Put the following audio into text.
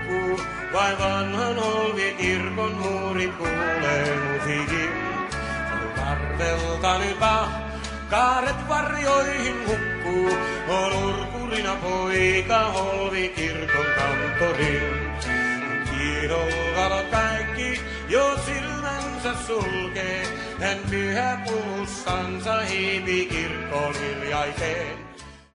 hukkuu, vain vanhan Olvikirkon muurit kuulee musiikin. Karvelta nyt kaaret varjoihin hukkuu, on urkurina poika Olvikirkon kanttoriin. Kiidolla kaikki jo silmänsä sulkee, hän pyhä puussansa hiipi kirkkoon hiljaiseen.